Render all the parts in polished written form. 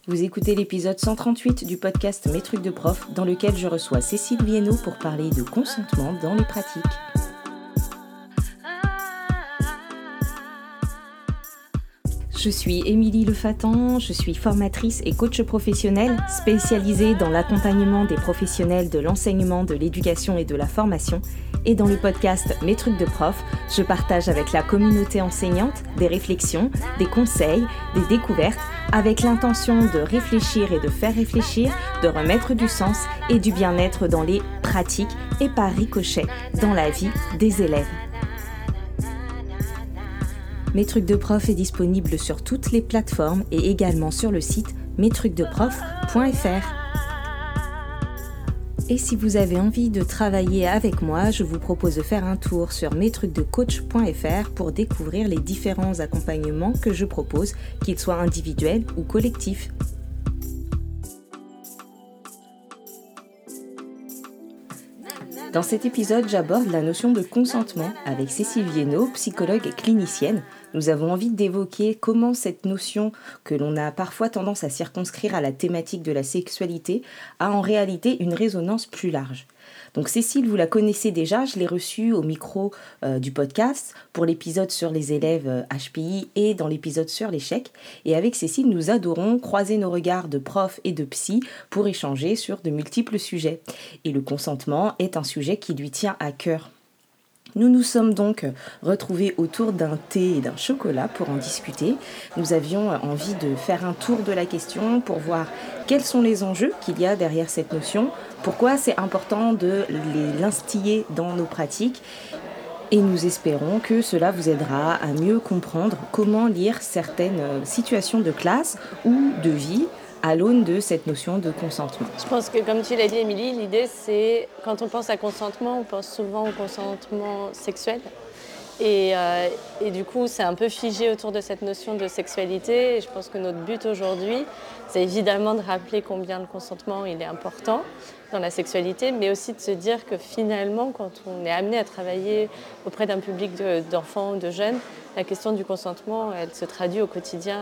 Vous écoutez l'épisode 138 du podcast Mes trucs de prof, dans lequel je reçois Cécile Viennot pour parler de consentement dans les pratiques. Je suis Émilie Lefatan, je suis formatrice et coach professionnelle spécialisée dans l'accompagnement des professionnels de l'enseignement, de l'éducation et de la formation. Et dans le podcast Mes trucs de prof, je partage avec la communauté enseignante des réflexions, des conseils, des découvertes, avec l'intention de réfléchir et de faire réfléchir, de remettre du sens et du bien-être dans les pratiques et par ricochet dans la vie des élèves. Mes trucs de prof est disponible sur toutes les plateformes et également sur le site mestrucsdeprof.fr. Et si vous avez envie de travailler avec moi, je vous propose de faire un tour sur mestrucsdecoach.fr pour découvrir les différents accompagnements que je propose, qu'ils soient individuels ou collectifs. Dans cet épisode, j'aborde la notion de consentement avec Cécile Viennot, psychologue et clinicienne. Nous avons envie d'évoquer comment cette notion, que l'on a parfois tendance à circonscrire à la thématique de la sexualité, a en réalité une résonance plus large. Donc Cécile, vous la connaissez déjà, je l'ai reçue au micro du podcast pour l'épisode sur les élèves HPI et dans l'épisode sur l'échec. Et avec Cécile, nous adorons croiser nos regards de prof et de psy pour échanger sur de multiples sujets. Et le consentement est un sujet qui lui tient à cœur. Nous nous sommes donc retrouvés autour d'un thé et d'un chocolat pour en discuter. Nous avions envie de faire un tour de la question pour voir quels sont les enjeux qu'il y a derrière cette notion, pourquoi c'est important de l'instiller dans nos pratiques. Et nous espérons que cela vous aidera à mieux comprendre comment lire certaines situations de classe ou de vie à l'aune de cette notion de consentement. Je pense que, comme tu l'as dit, Émilie, l'idée, c'est, quand on pense à consentement, on pense souvent au consentement sexuel. Et du coup, c'est un peu figé autour de cette notion de sexualité. Et je pense que notre but aujourd'hui, c'est évidemment de rappeler combien le consentement il est important dans la sexualité, mais aussi de se dire que finalement, quand on est amené à travailler auprès d'un public d'enfants ou de jeunes, la question du consentement, elle se traduit au quotidien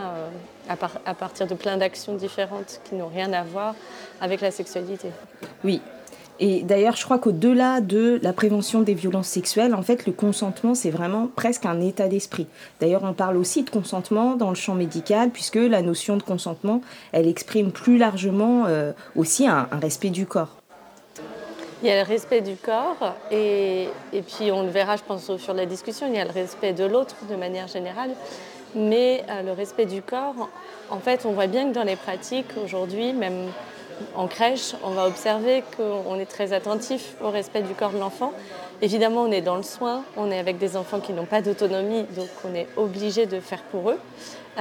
à partir de plein d'actions différentes qui n'ont rien à voir avec la sexualité. Oui. Et d'ailleurs, je crois qu'au-delà de la prévention des violences sexuelles, en fait, le consentement, c'est vraiment presque un état d'esprit. D'ailleurs, on parle aussi de consentement dans le champ médical, puisque la notion de consentement, elle exprime plus largement aussi un respect du corps. Il y a le respect du corps, et puis on le verra, je pense, au fur de la discussion, il y a le respect de l'autre de manière générale. Mais le respect du corps, en fait, on voit bien que dans les pratiques, aujourd'hui, même en crèche, on va observer qu'on est très attentif au respect du corps de l'enfant. Évidemment, on est dans le soin, on est avec des enfants qui n'ont pas d'autonomie, donc on est obligé de faire pour eux.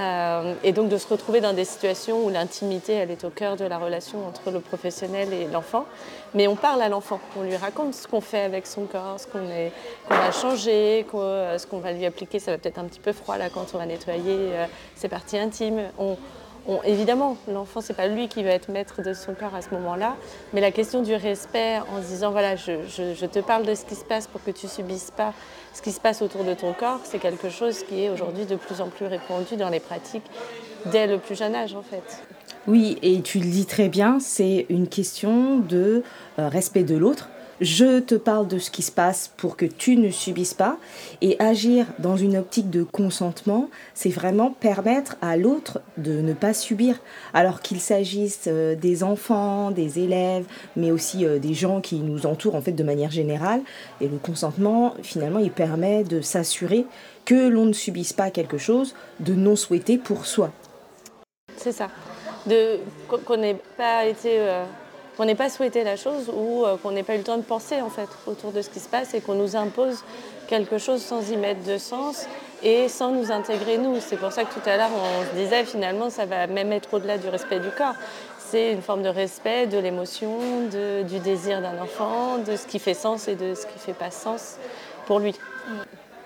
Et donc de se retrouver dans des situations où l'intimité, elle est au cœur de la relation entre le professionnel et l'enfant. Mais on parle à l'enfant, on lui raconte ce qu'on fait avec son corps, ce qu'on va changer, ce qu'on va lui appliquer. Ça va peut-être un petit peu froid là quand on va nettoyer ses parties intimes. Évidemment, l'enfant, c'est pas lui qui va être maître de son corps à ce moment-là, mais la question du respect en se disant, voilà, je te parle de ce qui se passe pour que tu subisses pas ce qui se passe autour de ton corps, c'est quelque chose qui est aujourd'hui de plus en plus répandu dans les pratiques dès le plus jeune âge, en fait. Oui, et tu le dis très bien, c'est une question de respect de l'autre. Je te parle de ce qui se passe pour que tu ne subisses pas. Et agir dans une optique de consentement, c'est vraiment permettre à l'autre de ne pas subir. Alors qu'il s'agisse des enfants, des élèves, mais aussi des gens qui nous entourent en fait de manière générale. Et le consentement, finalement, il permet de s'assurer que l'on ne subisse pas quelque chose de non souhaité pour soi. C'est ça. Qu'on n'ait pas souhaité la chose ou qu'on n'ait pas eu le temps de penser en fait autour de ce qui se passe et qu'on nous impose quelque chose sans y mettre de sens et sans nous intégrer nous. C'est pour ça que tout à l'heure on se disait finalement ça va même être au-delà du respect du corps. C'est une forme de respect de l'émotion, du désir d'un enfant, de ce qui fait sens et de ce qui ne fait pas sens pour lui.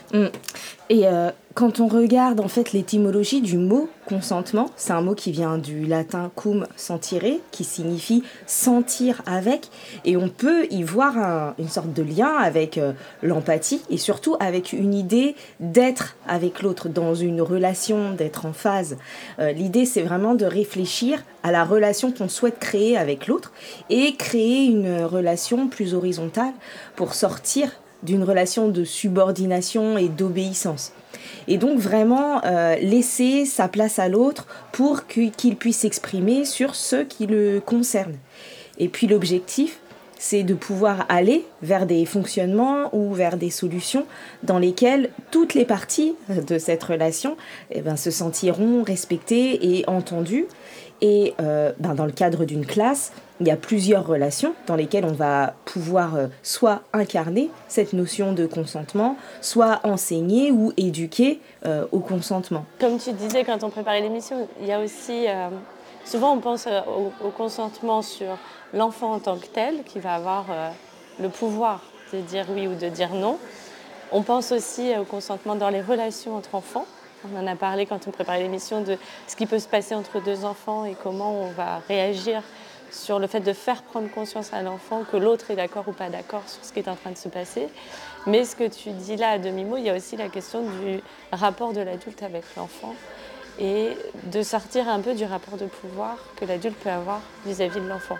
Mm. Et quand on regarde en fait l'étymologie du mot consentement, c'est un mot qui vient du latin cum, sentire, qui signifie sentir avec, et on peut y voir une sorte de lien avec l'empathie et surtout avec une idée d'être avec l'autre dans une relation, d'être en phase. L'idée c'est vraiment de réfléchir à la relation qu'on souhaite créer avec l'autre et créer une relation plus horizontale pour sortir d'une relation de subordination et d'obéissance. Et donc vraiment laisser sa place à l'autre pour qu'il puisse s'exprimer sur ce qui le concerne. Et puis l'objectif, c'est de pouvoir aller vers des fonctionnements ou vers des solutions dans lesquelles toutes les parties de cette relation se sentiront respectées et entendues. Et dans le cadre d'une classe, il y a plusieurs relations dans lesquelles on va pouvoir soit incarner cette notion de consentement, soit enseigner ou éduquer au consentement. Comme tu disais quand on préparait l'émission, il y a aussi... souvent on pense au consentement sur l'enfant en tant que tel, qui va avoir le pouvoir de dire oui ou de dire non. On pense aussi au consentement dans les relations entre enfants. On en a parlé quand on préparait l'émission de ce qui peut se passer entre deux enfants et comment on va réagir sur le fait de faire prendre conscience à l'enfant que l'autre est d'accord ou pas d'accord sur ce qui est en train de se passer. Mais ce que tu dis là à demi-mot, il y a aussi la question du rapport de l'adulte avec l'enfant et de sortir un peu du rapport de pouvoir que l'adulte peut avoir vis-à-vis de l'enfant.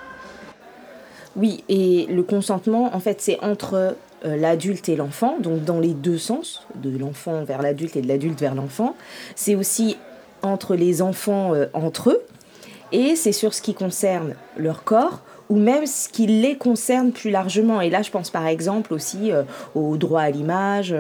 Oui, et le consentement, en fait, c'est entre l'adulte et l'enfant, donc dans les deux sens, de l'enfant vers l'adulte et de l'adulte vers l'enfant. C'est aussi entre les enfants entre eux, et c'est sur ce qui concerne leur corps, ou même ce qui les concerne plus largement. Et là, je pense par exemple aussi au droit à l'image,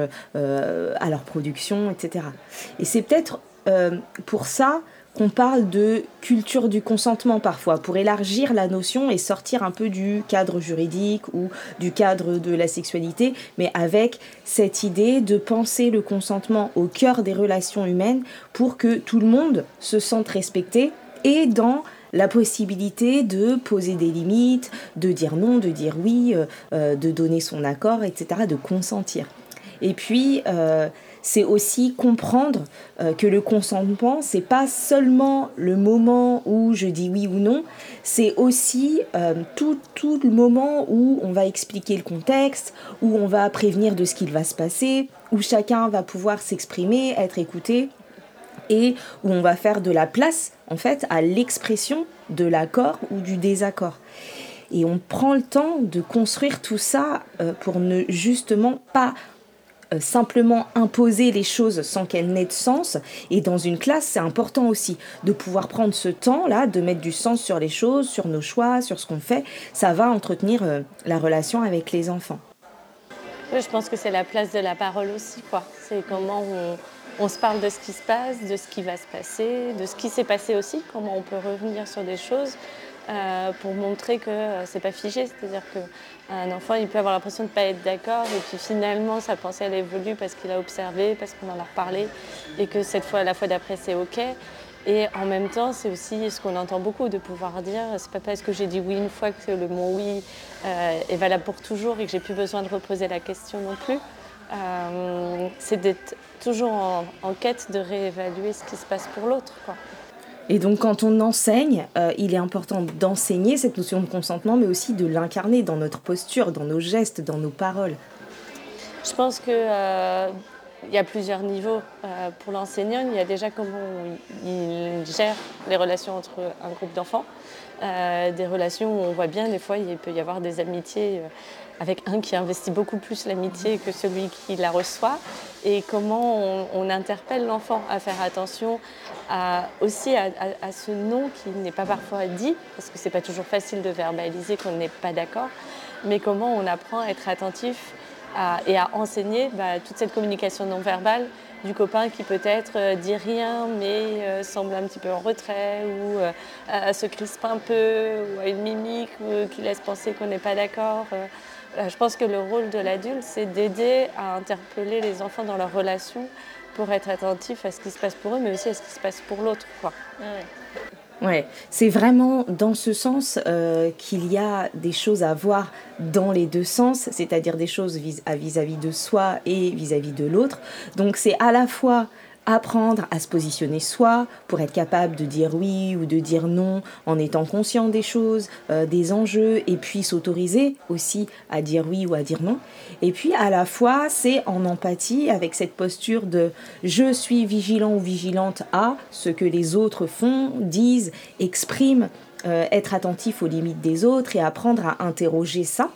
à leur production, etc. Et c'est peut-être pour ça qu'on parle de culture du consentement parfois, pour élargir la notion et sortir un peu du cadre juridique ou du cadre de la sexualité, mais avec cette idée de penser le consentement au cœur des relations humaines pour que tout le monde se sente respecté et dans la possibilité de poser des limites, de dire non, de dire oui, de donner son accord, etc., de consentir. Et puis, c'est aussi comprendre que le consentement, c'est pas seulement le moment où je dis oui ou non, c'est aussi tout le moment où on va expliquer le contexte, où on va prévenir de ce qu'il va se passer, où chacun va pouvoir s'exprimer, être écouté, et où on va faire de la place, en fait, à l'expression de l'accord ou du désaccord. Et on prend le temps de construire tout ça pour ne justement pas simplement imposer les choses sans qu'elles n'aient de sens. Et dans une classe, c'est important aussi de pouvoir prendre ce temps-là, de mettre du sens sur les choses, sur nos choix, sur ce qu'on fait. Ça va entretenir la relation avec les enfants. Oui, je pense que c'est la place de la parole aussi, quoi. C'est comment on se parle de ce qui se passe, de ce qui va se passer, de ce qui s'est passé aussi, comment on peut revenir sur des choses pour montrer que c'est pas figé. C'est-à-dire qu'un enfant, il peut avoir l'impression de ne pas être d'accord et puis finalement, sa pensée, elle évolue parce qu'il a observé, parce qu'on en a reparlé et que cette fois, la fois d'après, c'est OK. Et en même temps, c'est aussi ce qu'on entend beaucoup, de pouvoir dire, c'est pas parce que j'ai dit oui une fois que le mot oui est valable pour toujours et que j'ai plus besoin de reposer la question non plus. C'est d'être toujours en quête de réévaluer ce qui se passe pour l'autre, quoi. Et donc quand on enseigne, il est important d'enseigner cette notion de consentement, mais aussi de l'incarner dans notre posture, dans nos gestes, dans nos paroles. Je pense que il y a plusieurs niveaux pour l'enseignant. Il y a déjà comment il gère les relations entre un groupe d'enfants. Des relations où on voit bien, des fois, il peut y avoir des amitiés avec un qui investit beaucoup plus l'amitié que celui qui la reçoit. Et comment on interpelle l'enfant à faire attention aussi à ce non qui n'est pas parfois dit, parce que c'est pas toujours facile de verbaliser qu'on n'est pas d'accord, mais comment on apprend à être attentif et à enseigner toute cette communication non verbale du copain qui peut-être dit rien mais semble un petit peu en retrait ou se crispe un peu ou a une mimique ou qui laisse penser qu'on n'est pas d'accord. Je pense que le rôle de l'adulte, c'est d'aider à interpeller les enfants dans leurs relations pour être attentif à ce qui se passe pour eux mais aussi à ce qui se passe pour l'autre, quoi. Ouais. Ouais, c'est vraiment dans ce sens qu'il y a des choses à voir dans les deux sens, c'est-à-dire des choses vis-à-vis de soi et vis-à-vis de l'autre. Donc c'est à la fois apprendre à se positionner soi pour être capable de dire oui ou de dire non en étant conscient des choses, des enjeux, et puis s'autoriser aussi à dire oui ou à dire non. Et puis à la fois c'est en empathie avec cette posture de je suis vigilant ou vigilante à ce que les autres font, disent, expriment, être attentif aux limites des autres et apprendre à interroger ça.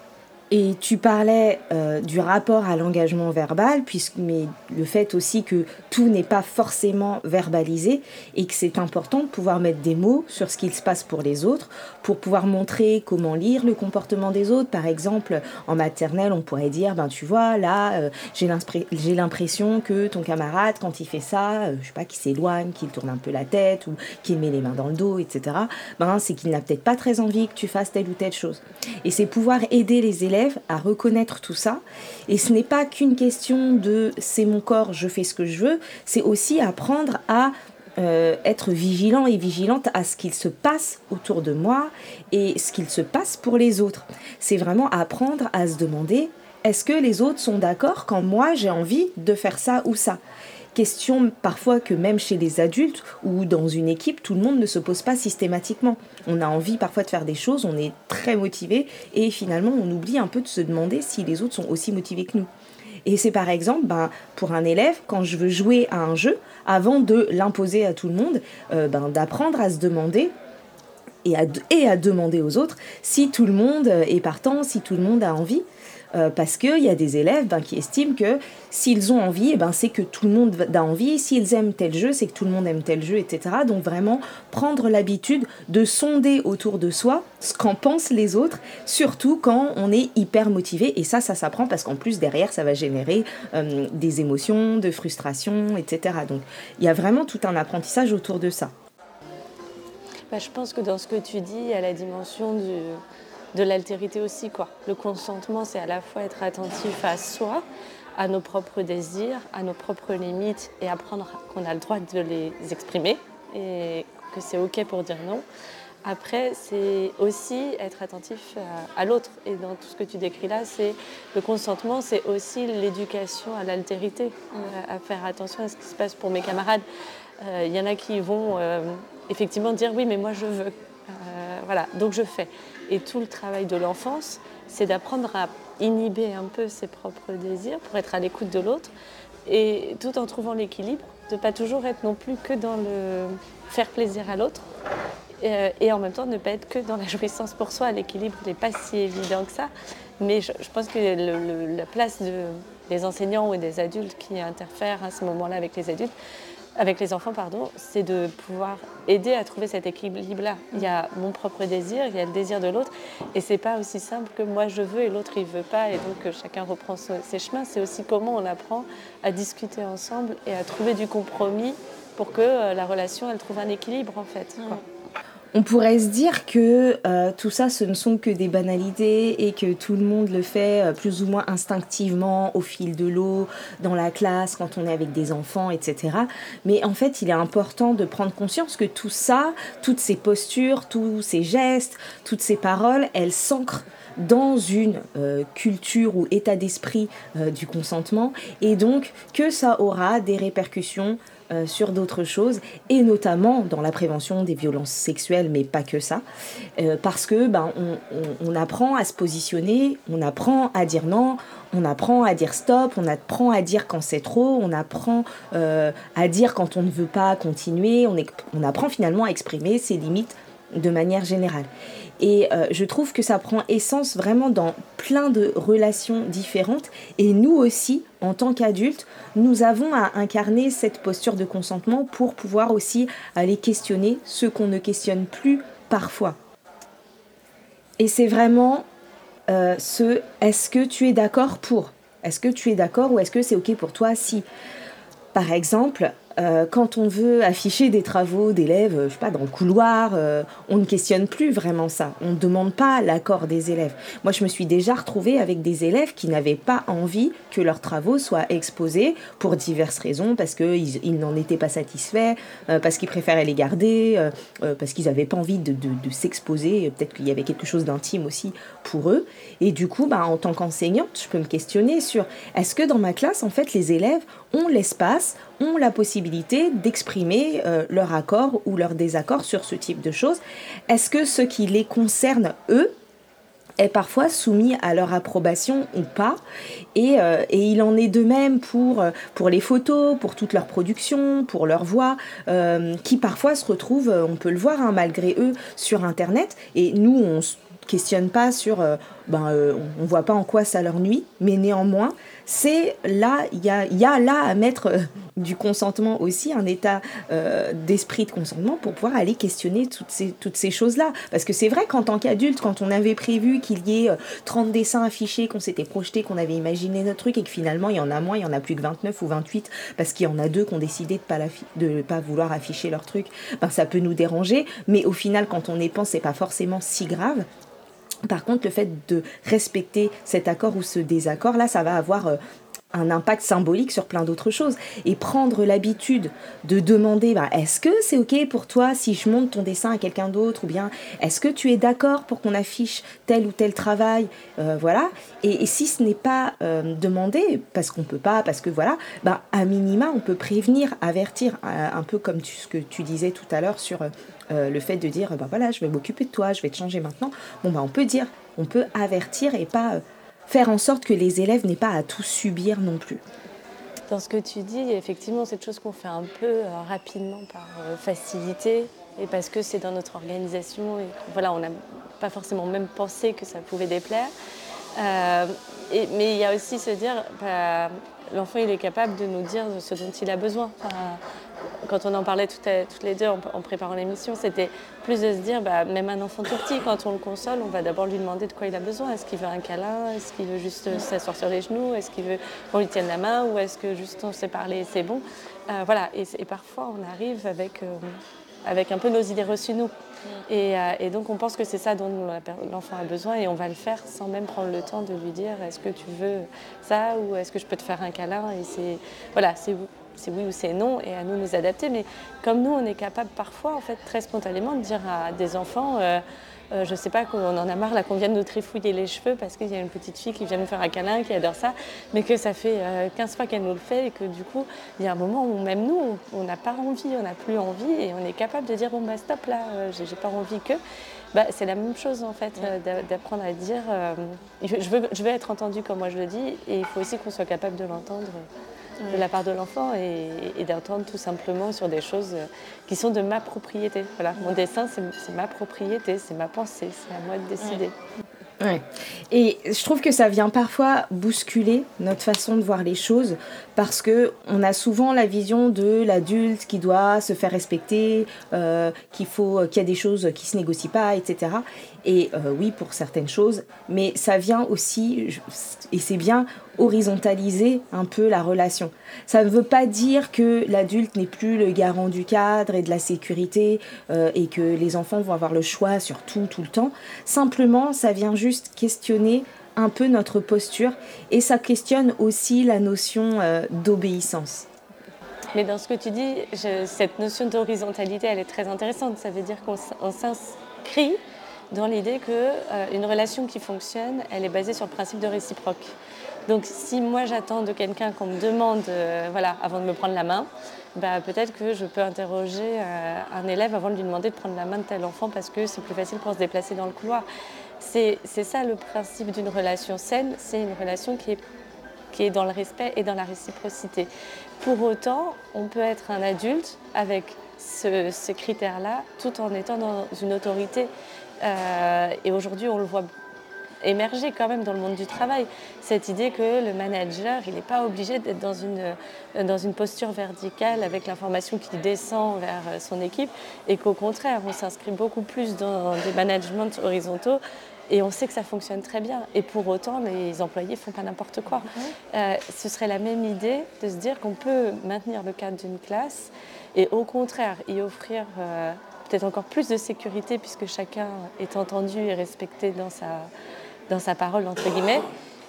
Et tu parlais du rapport à l'engagement verbal, mais le fait aussi que tout n'est pas forcément verbalisé et que c'est important de pouvoir mettre des mots sur ce qu'il se passe pour les autres, pour pouvoir montrer comment lire le comportement des autres. Par exemple, en maternelle, on pourrait dire, ben tu vois, là, j'ai l'impression que ton camarade, quand il fait ça, je sais pas, qu'il s'éloigne, qu'il tourne un peu la tête ou qu'il met les mains dans le dos, etc., ben c'est qu'il n'a peut-être pas très envie que tu fasses telle ou telle chose. Et c'est pouvoir aider les élèves à reconnaître tout ça. Et ce n'est pas qu'une question de c'est mon corps, je fais ce que je veux, c'est aussi apprendre à être vigilant et vigilante à ce qu'il se passe autour de moi et ce qu'il se passe pour les autres. C'est vraiment apprendre à se demander est-ce que les autres sont d'accord quand moi j'ai envie de faire ça ou ça. Question parfois que même chez les adultes ou dans une équipe, tout le monde ne se pose pas systématiquement. On a envie parfois de faire des choses, on est très motivé et finalement on oublie un peu de se demander si les autres sont aussi motivés que nous. Et c'est par exemple, pour un élève, quand je veux jouer à un jeu, avant de l'imposer à tout le monde, d'apprendre à se demander et à demander aux autres si tout le monde est partant, si tout le monde a envie. Parce qu'il y a des élèves qui estiment que s'ils ont envie, c'est que tout le monde a envie. S'ils aiment tel jeu, c'est que tout le monde aime tel jeu, etc. Donc vraiment prendre l'habitude de sonder autour de soi ce qu'en pensent les autres, surtout quand on est hyper motivé. Et ça s'apprend parce qu'en plus derrière, ça va générer des émotions, de frustration, etc. Donc il y a vraiment tout un apprentissage autour de ça. Je pense que dans ce que tu dis, il y a la dimension de l'altérité aussi, quoi. Le consentement, c'est à la fois être attentif à soi, à nos propres désirs, à nos propres limites et apprendre qu'on a le droit de les exprimer et que c'est OK pour dire non. Après, c'est aussi être attentif à l'autre. Et dans tout ce que tu décris là, c'est le consentement, c'est aussi l'éducation à l'altérité, à faire attention à ce qui se passe pour mes camarades. Il y en a qui vont effectivement dire oui, mais moi je veux. Voilà, donc je fais. Et tout le travail de l'enfance, c'est d'apprendre à inhiber un peu ses propres désirs pour être à l'écoute de l'autre, et tout en trouvant l'équilibre, de ne pas toujours être non plus que dans le faire plaisir à l'autre, et en même temps ne pas être que dans la jouissance pour soi. L'équilibre n'est pas si évident que ça, mais je pense que la place des enseignants ou des adultes qui interfèrent à ce moment-là avec les enfants, c'est de pouvoir aider à trouver cet équilibre-là. Il y a mon propre désir, il y a le désir de l'autre, et c'est pas aussi simple que moi je veux et l'autre il veut pas, et donc chacun reprend ses chemins. C'est aussi comment on apprend à discuter ensemble et à trouver du compromis pour que la relation elle trouve un équilibre en fait. Quoi. On pourrait se dire que tout ça, ce ne sont que des banalités et que tout le monde le fait plus ou moins instinctivement, au fil de l'eau, dans la classe, quand on est avec des enfants, etc. Mais en fait, il est important de prendre conscience que tout ça, toutes ces postures, tous ces gestes, toutes ces paroles, elles s'ancrent dans une culture ou état d'esprit du consentement, et donc que ça aura des répercussions sur d'autres choses, et notamment dans la prévention des violences sexuelles, mais pas que ça, parce que on apprend à se positionner, on apprend à dire non, on apprend à dire stop, on apprend à dire quand c'est trop, on apprend à dire quand on ne veut pas continuer, on apprend finalement à exprimer ses limites de manière générale. Et je trouve que ça prend essence vraiment dans plein de relations différentes. Et nous aussi, en tant qu'adultes, nous avons à incarner cette posture de consentement pour pouvoir aussi aller questionner ce qu'on ne questionne plus parfois. Et c'est vraiment est-ce que tu es d'accord pour ? Est-ce que tu es d'accord ou est-ce que c'est OK pour toi si, par exemple, quand on veut afficher des travaux d'élèves, je sais pas, dans le couloir, on ne questionne plus vraiment ça. On ne demande pas l'accord des élèves. Moi, je me suis déjà retrouvée avec des élèves qui n'avaient pas envie que leurs travaux soient exposés pour diverses raisons, parce qu'ils n'en étaient pas satisfaits, parce qu'ils préféraient les garder, parce qu'ils n'avaient pas envie de s'exposer. Peut-être qu'il y avait quelque chose d'intime aussi pour eux. Et du coup, en tant qu'enseignante, je peux me questionner sur est-ce que dans ma classe, en fait, les élèves ont l'espace, ont la possibilité d'exprimer leur accord ou leur désaccord sur ce type de choses. Est-ce que ce qui les concerne, eux, est parfois soumis à leur approbation ou pas, et il en est de même pour les photos, pour toute leur production, pour leur voix, qui parfois se retrouvent, on peut le voir, malgré eux, sur Internet, et nous, on se questionne pas sur, on voit pas en quoi ça leur nuit, mais néanmoins, c'est là, il y a là à mettre du consentement aussi, un état d'esprit de consentement pour pouvoir aller questionner toutes ces choses-là. Parce que c'est vrai qu'en tant qu'adulte, quand on avait prévu qu'il y ait 30 dessins affichés, qu'on s'était projeté, qu'on avait imaginé notre truc, et que finalement il y en a moins, il y en a plus que 29 ou 28, parce qu'il y en a 2 qui ont décidé de pas vouloir afficher leur truc, ça peut nous déranger, mais au final, quand on y pense, c'est pas forcément si grave. Par contre, le fait de respecter cet accord ou ce désaccord, là, ça va avoir un impact symbolique sur plein d'autres choses. Et prendre l'habitude de demander, est-ce que c'est OK pour toi si je montre ton dessin à quelqu'un d'autre, ou bien est-ce que tu es d'accord pour qu'on affiche tel ou tel travail, voilà. Et si ce n'est pas demandé, parce qu'on peut pas, parce que voilà, à minima, on peut prévenir, avertir, un peu comme ce que tu disais tout à l'heure sur le fait de dire, voilà, je vais m'occuper de toi, je vais te changer maintenant. On peut dire, on peut avertir et pas faire en sorte que les élèves n'aient pas à tout subir non plus. Dans ce que tu dis, effectivement, cette chose qu'on fait un peu rapidement par facilité, et parce que c'est dans notre organisation, et voilà, on n'a pas forcément même pensé que ça pouvait déplaire. Mais il y a aussi se dire, l'enfant il est capable de nous dire ce dont il a besoin. Quand on en parlait toutes les deux en préparant l'émission, c'était plus de se dire, même un enfant tout petit, quand on le console, on va d'abord lui demander de quoi il a besoin. Est-ce qu'il veut un câlin? Est-ce qu'il veut juste s'asseoir sur les genoux? Est-ce qu'il veut qu'on lui tienne la main? Ou est-ce que juste on sait parler et c'est bon? Voilà. Et parfois, on arrive avec un peu nos idées reçues, nous. Et donc, on pense que c'est ça dont l'enfant a besoin, et on va le faire sans même prendre le temps de lui dire est-ce que tu veux ça, ou est-ce que je peux te faire un câlin? Et c'est oui ou c'est non, et à nous de nous adapter. Mais comme nous, on est capable parfois, en fait, très spontanément, de dire à des enfants je sais pas, qu'on en a marre là, qu'on vienne nous trifouiller les cheveux parce qu'il y a une petite fille qui vient nous faire un câlin, qui adore ça, mais que ça fait 15 fois qu'elle nous le fait, et que du coup, il y a un moment où même nous, on n'a pas envie, on n'a plus envie, et on est capable de dire stop là, j'ai pas envie que... c'est la même chose en fait, d'apprendre à dire je veux être entendu comme moi je le dis, et il faut aussi qu'on soit capable de l'entendre de la part de l'enfant, et d'entendre tout simplement sur des choses qui sont de ma propriété. Voilà, mon dessin, c'est ma propriété, c'est ma pensée, c'est à moi de décider. Ouais. Et je trouve que ça vient parfois bousculer notre façon de voir les choses, parce qu'on a souvent la vision de l'adulte qui doit se faire respecter, qu'il y a des choses qui ne se négocient pas, etc. Et oui, pour certaines choses, mais ça vient aussi, et c'est bien, horizontaliser un peu la relation. Ça ne veut pas dire que l'adulte n'est plus le garant du cadre et de la sécurité, et que les enfants vont avoir le choix sur tout le temps. Simplement, ça vient juste questionner un peu notre posture, et ça questionne aussi la notion d'obéissance. Mais dans ce que tu dis, cette notion d'horizontalité, elle est très intéressante. Ça veut dire qu'on s'inscrit dans l'idée qu'une relation qui fonctionne, elle est basée sur le principe de réciproque. Donc si moi j'attends de quelqu'un qu'on me demande, avant de me prendre la main, peut-être que je peux interroger un élève avant de lui demander de prendre la main de tel enfant, parce que c'est plus facile pour se déplacer dans le couloir. C'est ça le principe d'une relation saine, c'est une relation qui est dans le respect et dans la réciprocité. Pour autant, on peut être un adulte avec ces critères-là, tout en étant dans une autorité. Et aujourd'hui, on le voit émergé quand même dans le monde du travail. Cette idée que le manager, il n'est pas obligé d'être dans une posture verticale avec l'information qui descend vers son équipe et qu'au contraire, on s'inscrit beaucoup plus dans des managements horizontaux et on sait que ça fonctionne très bien. Et pour autant, les employés ne font pas n'importe quoi. Ce serait la même idée de se dire qu'on peut maintenir le cadre d'une classe et au contraire y offrir peut-être encore plus de sécurité puisque chacun est entendu et respecté dans sa parole, entre guillemets.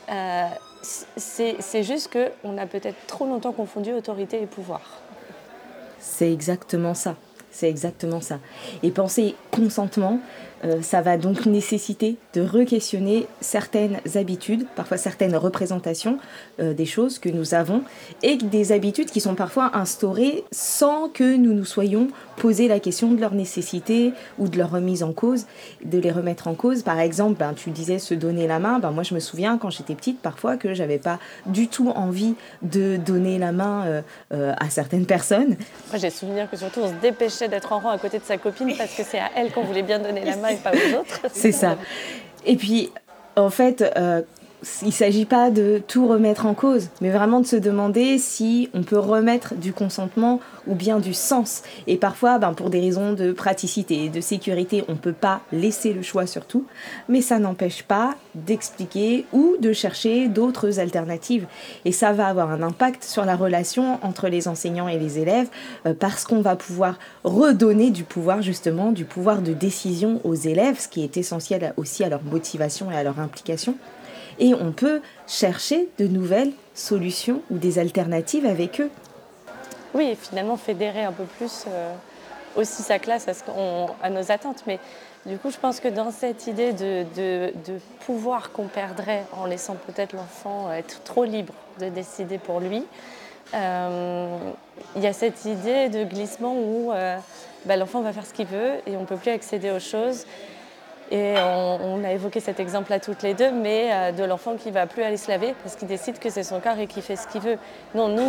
C'est juste qu'on a peut-être trop longtemps confondu autorité et pouvoir. C'est exactement ça. C'est exactement ça. Et penser consentement, ça va donc nécessiter de re-questionner certaines habitudes, parfois certaines représentations des choses que nous avons, et des habitudes qui sont parfois instaurées sans que nous nous soyons posé la question de leur nécessité ou de leur remise en cause, de les remettre en cause. Par exemple, tu disais se donner la main. Moi, je me souviens quand j'étais petite, parfois, que j'avais pas du tout envie de donner la main à certaines personnes. Moi, j'ai souvenir que surtout on se dépêchait d'être en rang à côté de sa copine parce que c'est à elle qu'on voulait bien donner la main et pas aux autres. C'est ça. Et puis, en fait, il ne s'agit pas de tout remettre en cause, mais vraiment de se demander si on peut remettre du consentement ou bien du sens. Et parfois, pour des raisons de praticité et de sécurité, on ne peut pas laisser le choix sur tout, mais ça n'empêche pas d'expliquer ou de chercher d'autres alternatives. Et ça va avoir un impact sur la relation entre les enseignants et les élèves, parce qu'on va pouvoir redonner du pouvoir, justement, du pouvoir de décision aux élèves, ce qui est essentiel aussi à leur motivation et à leur implication. Et on peut chercher de nouvelles solutions ou des alternatives avec eux. Oui, et finalement fédérer un peu plus aussi sa classe à nos attentes. Mais du coup, je pense que dans cette idée de pouvoir qu'on perdrait en laissant peut-être l'enfant être trop libre de décider pour lui, il y a cette idée de glissement où l'enfant va faire ce qu'il veut et on ne peut plus accéder aux choses. Et on a évoqué cet exemple-là toutes les deux, mais de l'enfant qui ne va plus aller se laver parce qu'il décide que c'est son corps et qu'il fait ce qu'il veut. Non, nous,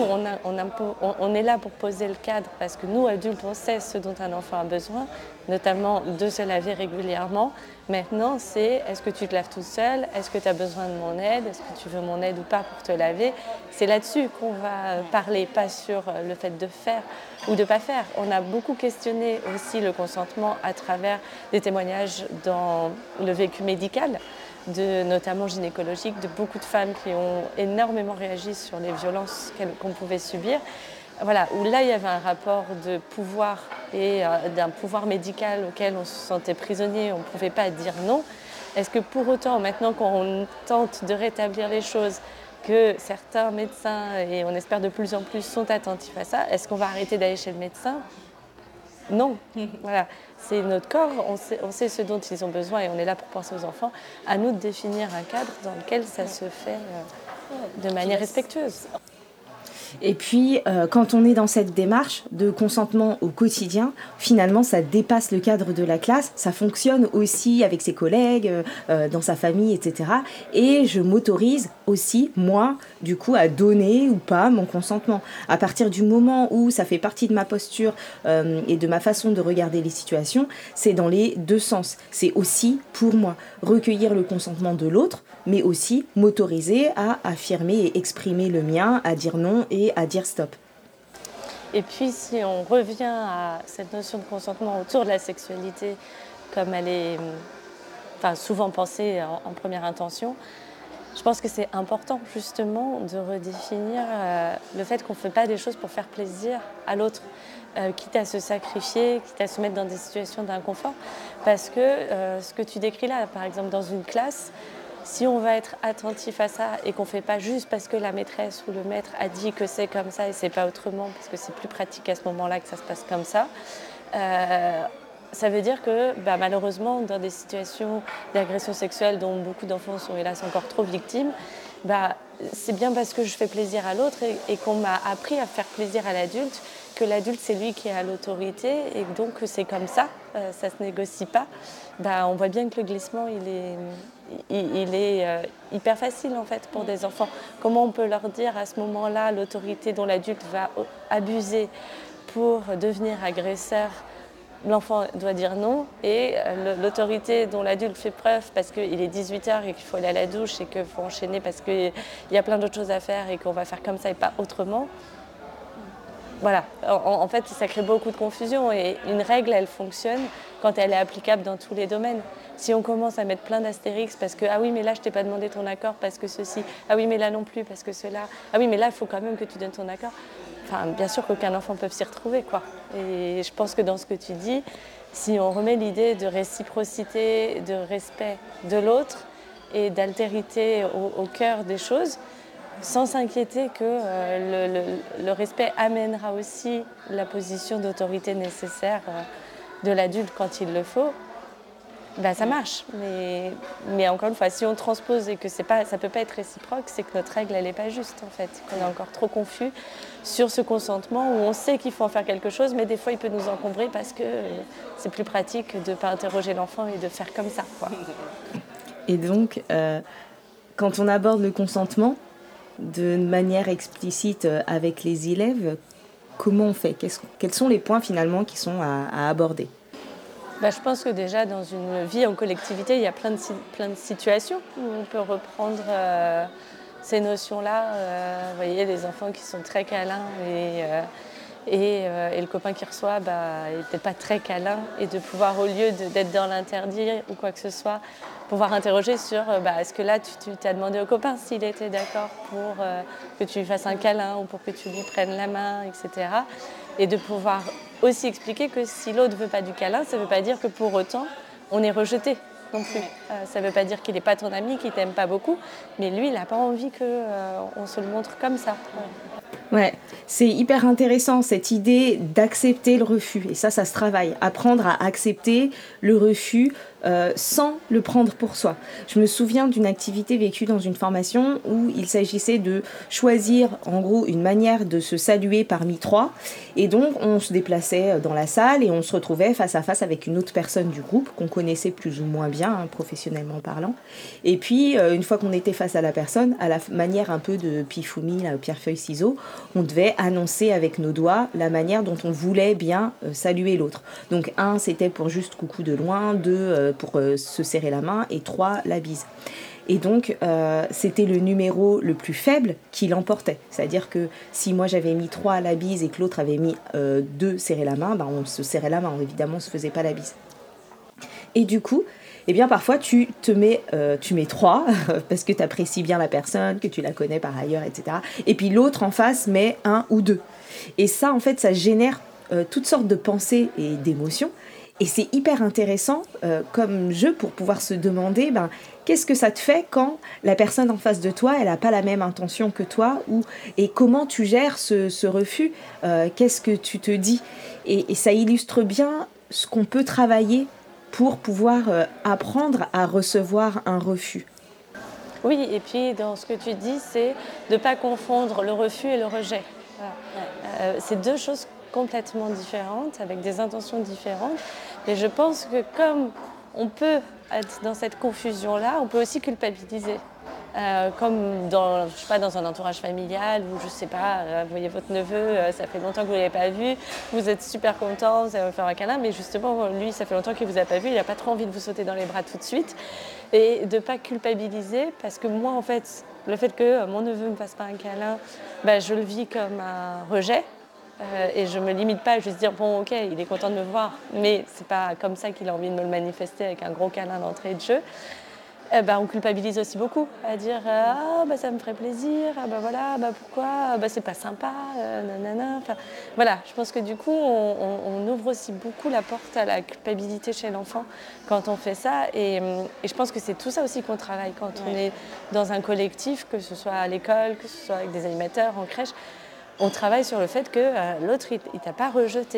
on est là pour poser le cadre parce que nous, adultes, on sait ce dont un enfant a besoin, notamment de se laver régulièrement. Maintenant, c'est est-ce que tu te laves tout seul? Est-ce que tu as besoin de mon aide? Est-ce que tu veux mon aide ou pas pour te laver? C'est là-dessus qu'on va parler, pas sur le fait de faire ou de ne pas faire. On a beaucoup questionné aussi le consentement à travers des témoignages dans le vécu médical, notamment gynécologique, de beaucoup de femmes qui ont énormément réagi sur les violences qu'on pouvait subir. Voilà, où là, il y avait un rapport de pouvoir et d'un pouvoir médical auquel on se sentait prisonnier, on ne pouvait pas dire non. Est-ce que pour autant, maintenant qu'on tente de rétablir les choses, que certains médecins, et on espère de plus en plus, sont attentifs à ça, est-ce qu'on va arrêter d'aller chez le médecin? Non. Voilà. C'est notre corps, on sait ce dont ils ont besoin et on est là pour penser aux enfants. À nous de définir un cadre dans lequel ça se fait de manière respectueuse. Et puis, quand on est dans cette démarche de consentement au quotidien, finalement, ça dépasse le cadre de la classe, ça fonctionne aussi avec ses collègues, dans sa famille, etc. Et je m'autorise aussi, moi, du coup, à donner ou pas mon consentement. À partir du moment où ça fait partie de ma posture et de ma façon de regarder les situations, c'est dans les deux sens. C'est aussi, pour moi, recueillir le consentement de l'autre, mais aussi m'autoriser à affirmer et exprimer le mien, à dire non et à dire stop. Et puis si on revient à cette notion de consentement autour de la sexualité, comme elle est souvent pensée en première intention, je pense que c'est important justement de redéfinir le fait qu'on ne fait pas des choses pour faire plaisir à l'autre, quitte à se sacrifier, quitte à se mettre dans des situations d'inconfort. Parce que ce que tu décris là, par exemple dans une classe, si on va être attentif à ça et qu'on ne fait pas juste parce que la maîtresse ou le maître a dit que c'est comme ça et c'est pas autrement, parce que c'est plus pratique à ce moment-là que ça se passe comme ça, ça veut dire que malheureusement, dans des situations d'agression sexuelle dont beaucoup d'enfants sont hélas encore trop victimes, c'est bien parce que je fais plaisir à l'autre et qu'on m'a appris à faire plaisir à l'adulte, que l'adulte c'est lui qui est à l'autorité et donc c'est comme ça, ça se négocie pas. On voit bien que le glissement il est hyper facile en fait pour des enfants. Comment on peut leur dire à ce moment-là l'autorité dont l'adulte va abuser pour devenir agresseur l'enfant doit dire non et l'autorité dont l'adulte fait preuve parce qu'il est 18h et qu'il faut aller à la douche et qu'il faut enchaîner parce qu'il y a plein d'autres choses à faire et qu'on va faire comme ça et pas autrement. Voilà, en fait, ça crée beaucoup de confusion et une règle, elle fonctionne quand elle est applicable dans tous les domaines. Si on commence à mettre plein d'astérix parce que « Ah oui, mais là, je t'ai pas demandé ton accord parce que ceci. Ah oui, mais là non plus parce que cela. Ah oui, mais là, il faut quand même que tu donnes ton accord. » Enfin, bien sûr qu'aucun enfant peut s'y retrouver, quoi. Et je pense que dans ce que tu dis, si on remet l'idée de réciprocité, de respect de l'autre et d'altérité au cœur des choses, sans s'inquiéter que le respect amènera aussi la position d'autorité nécessaire de l'adulte quand il le faut, ben ça marche. Mais encore une fois, si on transpose et que ça ne peut pas être réciproque, c'est que notre règle, elle n'est pas juste en fait. Qu'on est encore trop confus sur ce consentement où on sait qu'il faut en faire quelque chose, mais des fois il peut nous encombrer parce que c'est plus pratique de ne pas interroger l'enfant et de faire comme ça, quoi. Et donc, quand on aborde le consentement de manière explicite avec les élèves, comment on fait ? Quels sont les points finalement qui sont à aborder ? Je pense que déjà dans une vie en collectivité, il y a plein de situations où on peut reprendre ces notions-là. Vous voyez, les enfants qui sont très câlins et le copain qui reçoit il n'est peut-être pas très câlin et de pouvoir, au lieu d'être dans l'interdit ou quoi que ce soit, pouvoir interroger sur est-ce que là tu t'as demandé au copain s'il était d'accord pour que tu lui fasses un câlin ou pour que tu lui prennes la main, etc. Et de pouvoir aussi expliquer que si l'autre ne veut pas du câlin, ça ne veut pas dire que pour autant on est rejeté non plus. Ça ne veut pas dire qu'il n'est pas ton ami, qu'il ne t'aime pas beaucoup, mais lui il n'a pas envie qu'on se le montre comme ça. Ouais, c'est hyper intéressant cette idée d'accepter le refus. Et ça se travaille. Apprendre à accepter le refus sans le prendre pour soi. Je me souviens d'une activité vécue dans une formation où il s'agissait de choisir en gros une manière de se saluer parmi 3. Et donc on se déplaçait dans la salle et on se retrouvait face à face avec une autre personne du groupe qu'on connaissait plus ou moins bien, professionnellement parlant. Et puis une fois qu'on était face à la personne, à la manière un peu de Pifumi, pierre-feuille-ciseaux, on devait annoncer avec nos doigts la manière dont on voulait bien saluer l'autre. Donc 1, c'était pour juste coucou de loin, 2, pour se serrer la main, et 3, la bise. Et donc, c'était le numéro le plus faible qui l'emportait. C'est-à-dire que si moi j'avais mis 3 à la bise et que l'autre avait mis 2 serrer la main, on se serrait la main, évidemment on ne se faisait pas la bise. Et du coup, eh bien parfois tu mets 3 parce que tu apprécies bien la personne, que tu la connais par ailleurs, etc. Et puis l'autre en face met 1 ou 2. Et ça, en fait, ça génère toutes sortes de pensées et d'émotions. Et c'est hyper intéressant comme jeu pour pouvoir se demander qu'est-ce que ça te fait quand la personne en face de toi, elle n'a pas la même intention que toi, et comment tu gères ce refus, qu'est-ce que tu te dis. Et ça illustre bien ce qu'on peut travailler pour pouvoir apprendre à recevoir un refus. Oui, et puis dans ce que tu dis, c'est de ne pas confondre le refus et le rejet. Voilà. C'est deux choses complètement différentes, avec des intentions différentes. Et je pense que comme on peut être dans cette confusion-là, on peut aussi culpabiliser. Comme dans un entourage familial où, je sais pas, vous voyez votre neveu, ça fait longtemps que vous ne l'avez pas vu, vous êtes super content, vous allez faire un câlin, mais justement, lui, ça fait longtemps qu'il ne vous a pas vu, il n'a pas trop envie de vous sauter dans les bras tout de suite. Et de ne pas culpabiliser, parce que moi, en fait, le fait que mon neveu ne me fasse pas un câlin, je le vis comme un rejet. Et je ne me limite pas à juste dire, bon, ok, il est content de me voir, mais ce n'est pas comme ça qu'il a envie de me le manifester avec un gros câlin d'entrée de jeu. On culpabilise aussi beaucoup à dire ça me ferait plaisir, voilà, pourquoi, c'est pas sympa, nanana. Enfin, voilà, je pense que du coup on ouvre aussi beaucoup la porte à la culpabilité chez l'enfant quand on fait ça, et je pense que c'est tout ça aussi qu'on travaille quand on est dans un collectif, que ce soit à l'école, que ce soit avec des animateurs en crèche. On travaille sur le fait que l'autre il t'a pas rejeté,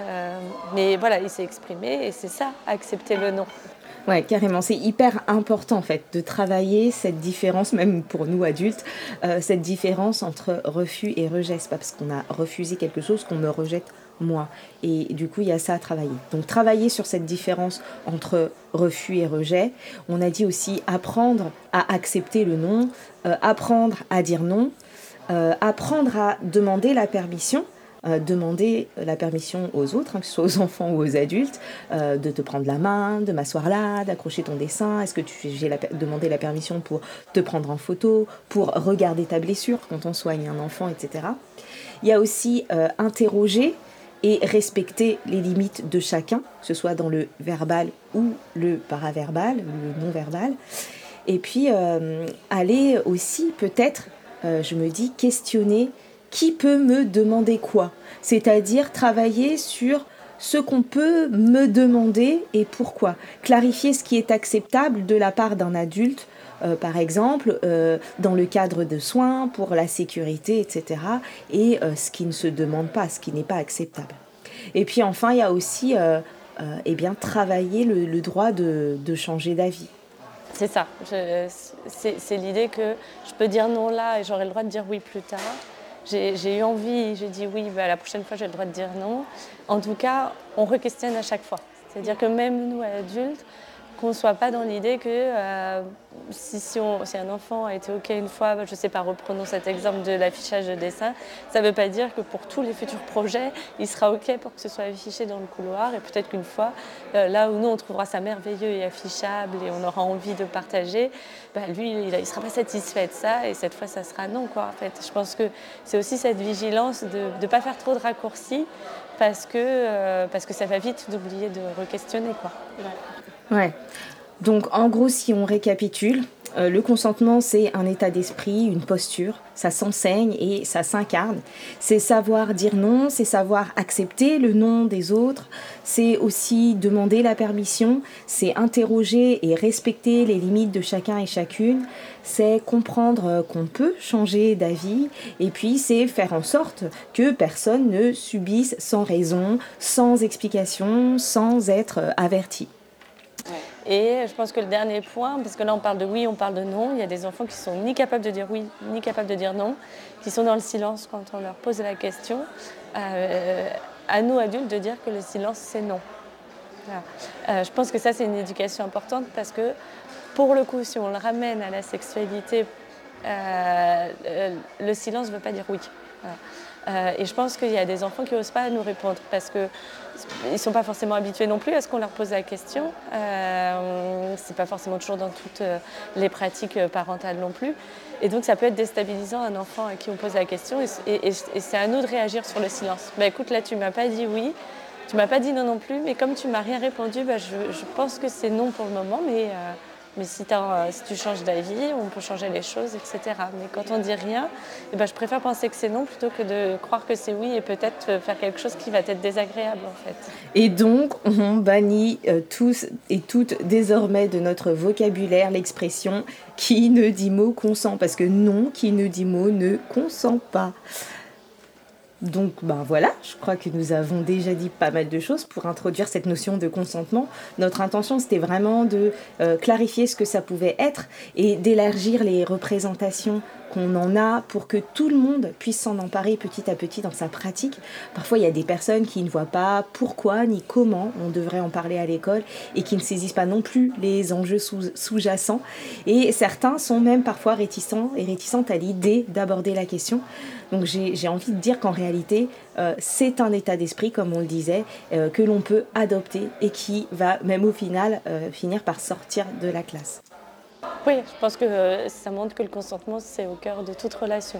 mais voilà, il s'est exprimé, et c'est ça, accepter le non. Ouais, carrément. C'est hyper important, en fait, de travailler cette différence, même pour nous adultes, cette différence entre refus et rejet. C'est pas parce qu'on a refusé quelque chose qu'on me rejette moi. Et du coup, il y a ça à travailler. Donc, travailler sur cette différence entre refus et rejet. On a dit aussi apprendre à accepter le non, apprendre à dire non, apprendre à demander la permission. demander la permission aux autres, que ce soit aux enfants ou aux adultes, de te prendre la main, de m'asseoir là, d'accrocher ton dessin. Est-ce que j'ai demandé la permission pour te prendre en photo, pour regarder ta blessure quand on soigne un enfant, etc. Il y a aussi interroger et respecter les limites de chacun, que ce soit dans le verbal ou le paraverbal, le non-verbal. Et puis aller aussi peut-être, je me dis, questionner qui peut me demander quoi. C'est-à-dire travailler sur ce qu'on peut me demander et pourquoi. Clarifier ce qui est acceptable de la part d'un adulte, par exemple, dans le cadre de soins, pour la sécurité, etc. Et ce qui ne se demande pas, ce qui n'est pas acceptable. Et puis enfin, il y a aussi travailler le droit de changer d'avis. C'est ça. C'est l'idée que je peux dire non là et j'aurai le droit de dire oui plus tard. J'ai eu envie, j'ai dit oui, la prochaine fois j'ai le droit de dire non. En tout cas, on re-questionne à chaque fois. C'est-à-dire que même nous, adultes, qu'on ne soit pas dans l'idée que si un enfant a été OK une fois, je ne sais pas, reprenons cet exemple de l'affichage de dessin, ça ne veut pas dire que pour tous les futurs projets, il sera OK pour que ce soit affiché dans le couloir. Et peut-être qu'une fois, là où nous, on trouvera ça merveilleux et affichable et on aura envie de partager, lui, il ne sera pas satisfait de ça et cette fois, ça sera non, quoi, en fait. Je pense que c'est aussi cette vigilance de ne pas faire trop de raccourcis parce que ça va vite d'oublier de re-questionner, quoi. Ouais. Donc en gros, si on récapitule, le consentement, c'est un état d'esprit, une posture, ça s'enseigne et ça s'incarne. C'est savoir dire non, c'est savoir accepter le non des autres, c'est aussi demander la permission, c'est interroger et respecter les limites de chacun et chacune, c'est comprendre qu'on peut changer d'avis et puis c'est faire en sorte que personne ne subisse sans raison, sans explication, sans être averti. Et je pense que le dernier point, parce que là on parle de oui, on parle de non, il y a des enfants qui sont ni capables de dire oui, ni capables de dire non, qui sont dans le silence quand on leur pose la question. À nous adultes de dire que le silence c'est non. Voilà. Je pense que ça c'est une éducation importante parce que pour le coup, si on le ramène à la sexualité, le silence ne veut pas dire oui. Voilà. Et je pense qu'il y a des enfants qui n'osent pas nous répondre parce qu'ils ne sont pas forcément habitués non plus à ce qu'on leur pose la question. Ce n'est pas forcément toujours dans toutes les pratiques parentales non plus. Et donc ça peut être déstabilisant un enfant à qui on pose la question et c'est à nous de réagir sur le silence. Écoute, là tu ne m'as pas dit oui, tu ne m'as pas dit non non plus, mais comme tu ne m'as rien répondu, je pense que c'est non pour le moment, mais si tu changes d'avis, on peut changer les choses, etc. Mais quand on dit rien, je préfère penser que c'est non plutôt que de croire que c'est oui et peut-être faire quelque chose qui va être désagréable en fait. Et donc, on bannit tous et toutes désormais de notre vocabulaire l'expression « qui ne dit mot consent » parce que non, qui ne dit mot ne consent pas. Donc voilà, je crois que nous avons déjà dit pas mal de choses pour introduire cette notion de consentement. Notre intention, c'était vraiment de clarifier ce que ça pouvait être et d'élargir les représentations qu'on en a pour que tout le monde puisse s'en emparer petit à petit dans sa pratique. Parfois, il y a des personnes qui ne voient pas pourquoi ni comment on devrait en parler à l'école et qui ne saisissent pas non plus les enjeux sous-jacents. Et certains sont même parfois réticents et réticentes à l'idée d'aborder la question. Donc j'ai envie de dire qu'en réalité, c'est un état d'esprit, comme on le disait, que l'on peut adopter et qui va même au final finir par sortir de la classe. Oui, je pense que ça montre que le consentement, c'est au cœur de toute relation.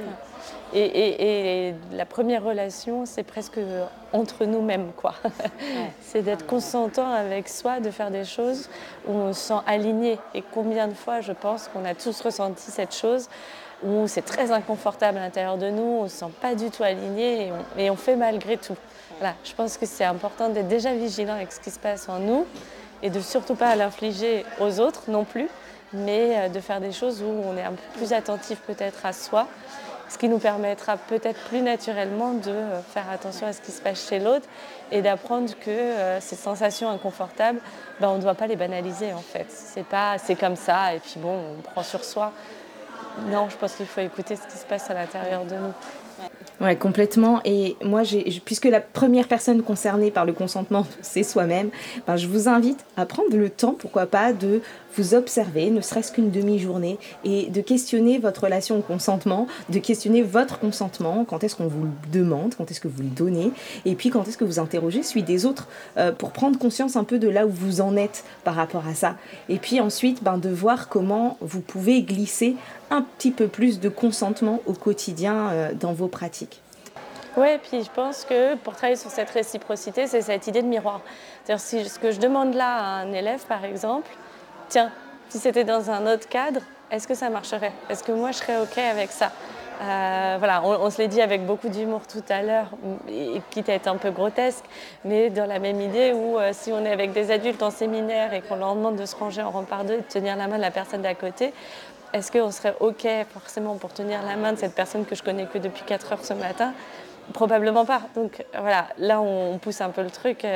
Et la première relation, c'est presque entre nous-mêmes, quoi. C'est d'être consentant avec soi, de faire des choses où on se sent aligné. Et combien de fois, je pense qu'on a tous ressenti cette chose où c'est très inconfortable à l'intérieur de nous, on ne se sent pas du tout aligné et on fait malgré tout. Voilà, je pense que c'est important d'être déjà vigilant avec ce qui se passe en nous et de surtout pas l'infliger aux autres non plus, mais de faire des choses où on est un peu plus attentif peut-être à soi, ce qui nous permettra peut-être plus naturellement de faire attention à ce qui se passe chez l'autre et d'apprendre que ces sensations inconfortables, on ne doit pas les banaliser en fait. C'est comme ça et puis bon, on prend sur soi. Non, je pense qu'il faut écouter ce qui se passe à l'intérieur de nous. Ouais, complètement. Et moi, puisque la première personne concernée par le consentement, c'est soi-même, je vous invite à prendre le temps, pourquoi pas, de vous observer, ne serait-ce qu'une demi-journée, et de questionner votre relation au consentement, de questionner votre consentement, quand est-ce qu'on vous le demande, quand est-ce que vous le donnez, et puis quand est-ce que vous interrogez celui des autres, pour prendre conscience un peu de là où vous en êtes par rapport à ça. Et puis ensuite, de voir comment vous pouvez glisser un petit peu plus de consentement au quotidien dans vos pratiques. Oui, puis je pense que pour travailler sur cette réciprocité, c'est cette idée de miroir. C'est-à-dire si ce que je demande là à un élève, par exemple, tiens, si c'était dans un autre cadre, est-ce que ça marcherait ? Est-ce que moi je serais OK avec ça ? Voilà, on se l'est dit avec beaucoup d'humour tout à l'heure, quitte à être un peu grotesque, mais dans la même idée où si on est avec des adultes en séminaire et qu'on leur demande de se ranger en rang par deux et de tenir la main de la personne d'à côté, est-ce qu'on serait OK forcément pour tenir la main de cette personne que je connais que depuis 4 heures ce matin ? Probablement pas. Donc voilà, là on pousse un peu le truc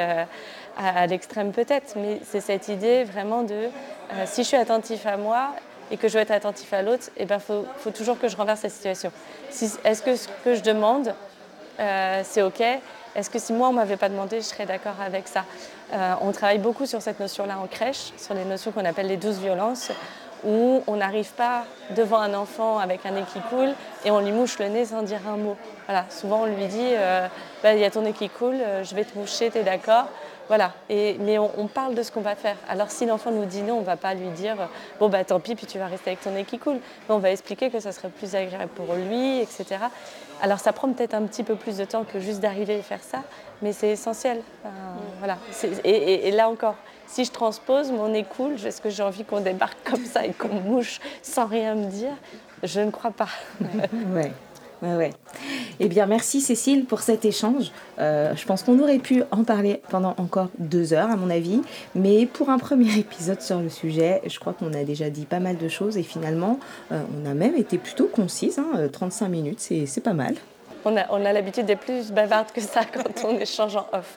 à l'extrême peut-être, mais c'est cette idée vraiment de si je suis attentif à moi et que je veux être attentif à l'autre, faut toujours que je renverse la situation. Est-ce que ce que je demande, c'est OK ? Est-ce que si moi on m'avait pas demandé, je serais d'accord avec ça ? On travaille beaucoup sur cette notion-là en crèche, sur les notions qu'on appelle les 12 violences, où on n'arrive pas devant un enfant avec un nez qui coule et on lui mouche le nez sans dire un mot. Voilà, souvent on lui dit y a ton nez qui coule, je vais te moucher, t'es d'accord ? Voilà. Mais on parle de ce qu'on va faire. Alors si l'enfant nous dit non, on ne va pas lui dire tant pis, puis tu vas rester avec ton nez qui coule. Mais on va expliquer que ça serait plus agréable pour lui, etc. Alors ça prend peut-être un petit peu plus de temps que juste d'arriver et faire ça, mais c'est essentiel. Voilà. Et là encore, si je transpose, mon nez coule, est-ce que j'ai envie qu'on débarque comme ça et qu'on me mouche sans rien me dire ? Je ne crois pas. Ouais. Eh bien, merci Cécile pour cet échange. Je pense qu'on aurait pu en parler pendant encore 2 heures, à mon avis. Mais pour un premier épisode sur le sujet, je crois qu'on a déjà dit pas mal de choses. Et finalement, on a même été plutôt concise. 35 minutes, c'est pas mal. On a l'habitude d'être plus bavarde que ça quand on échange en off.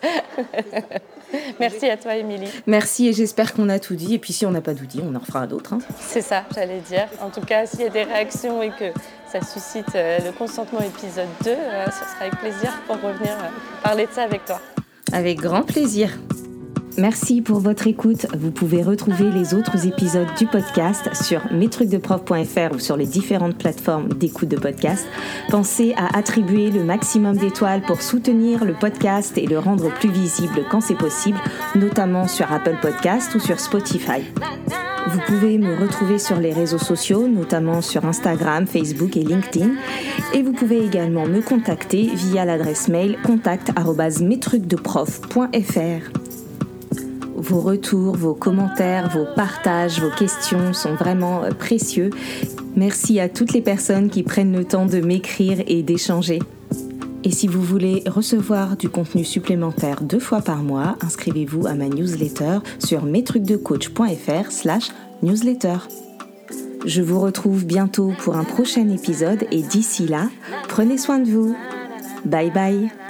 Merci à toi, Émilie. Merci, et j'espère qu'on a tout dit. Et puis si on n'a pas tout dit, on en refera d'autres. C'est ça, j'allais dire. En tout cas, s'il y a des réactions et que ça suscite le consentement épisode 2, ce sera avec plaisir pour revenir parler de ça avec toi. Avec grand plaisir. Merci pour votre écoute. Vous pouvez retrouver les autres épisodes du podcast sur mestrucsdeprof.fr ou sur les différentes plateformes d'écoute de podcast. Pensez à attribuer le maximum d'étoiles pour soutenir le podcast et le rendre plus visible quand c'est possible, notamment sur Apple Podcast ou sur Spotify. Vous pouvez me retrouver sur les réseaux sociaux, notamment sur Instagram, Facebook et LinkedIn. Et vous pouvez également me contacter via l'adresse mail contact@mestrucsdeprof.fr. Vos retours, vos commentaires, vos partages, vos questions sont vraiment précieux. Merci à toutes les personnes qui prennent le temps de m'écrire et d'échanger. Et si vous voulez recevoir du contenu supplémentaire 2 fois par mois, inscrivez-vous à ma newsletter sur mestrucsdecoach.fr/newsletter. Je vous retrouve bientôt pour un prochain épisode et d'ici là, prenez soin de vous. Bye bye.